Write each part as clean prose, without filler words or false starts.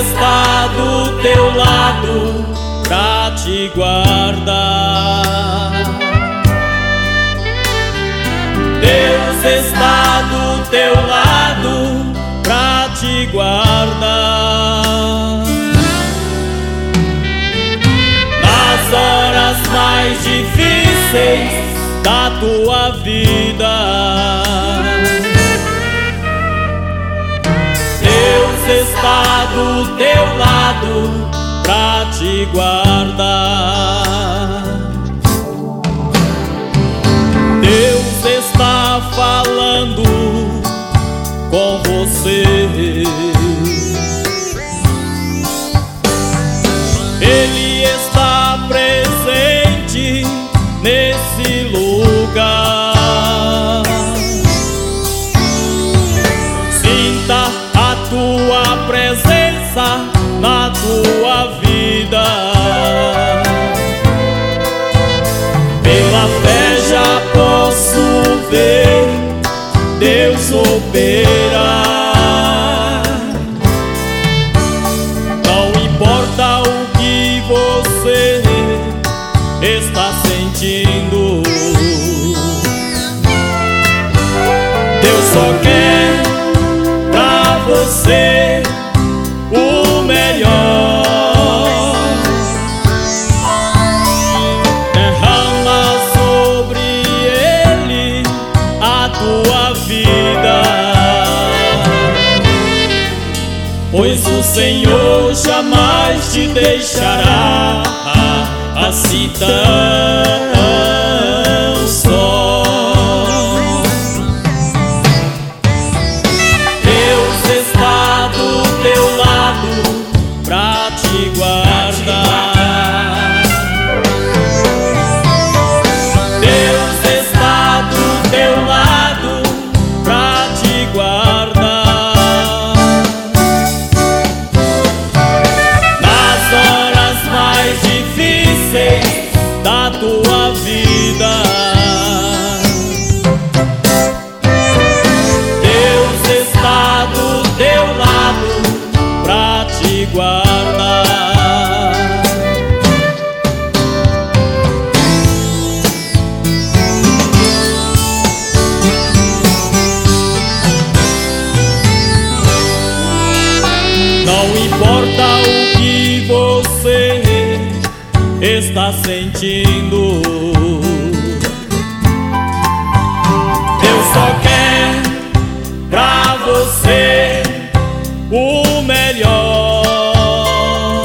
está do teu lado pra te guardar. Deus está do teu lado pra te guardar. Nas horas mais difíceis da tua vida, Deus está do teu lado pra te guardar. Deus está falando com você. Ele está presente nesse lugar. Sinta a tua presença na tua vida. Pela fé já posso ver Deus operar. Não importa o que você está sentindo, Deus só quer pra você o melhor. Derrama sobre ele a tua vida, pois o Senhor jamais te deixará assim tão só. Deus está do teu lado pra te guardar. Deus está do teu lado pra te guardar. Nas horas mais difíceis da tua vida, Deus está do teu lado pra te guardar. Não importa o que você está sentindo, Deus só quer pra você o melhor.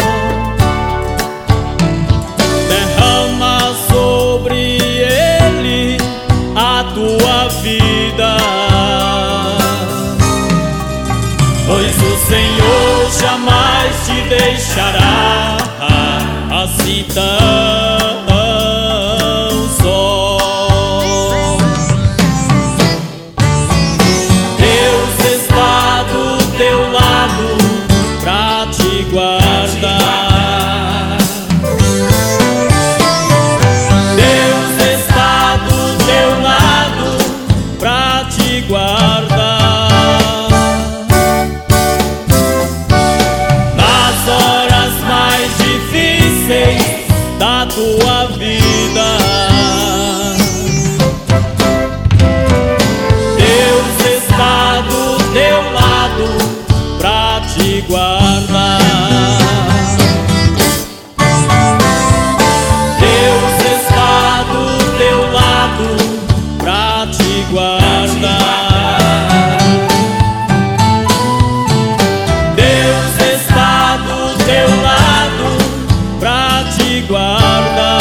Derrama sobre ele a tua vida, pois o Senhor jamais te deixará assim tão só. Deus está do teu lado pra te guardar. Deus está do teu lado pra te guardar. Nas horas mais difíceis da tua vida, Deus está do teu lado pra te guardar. Deus está do teu lado pra te guardar. Deus está do teu lado pra te guardar.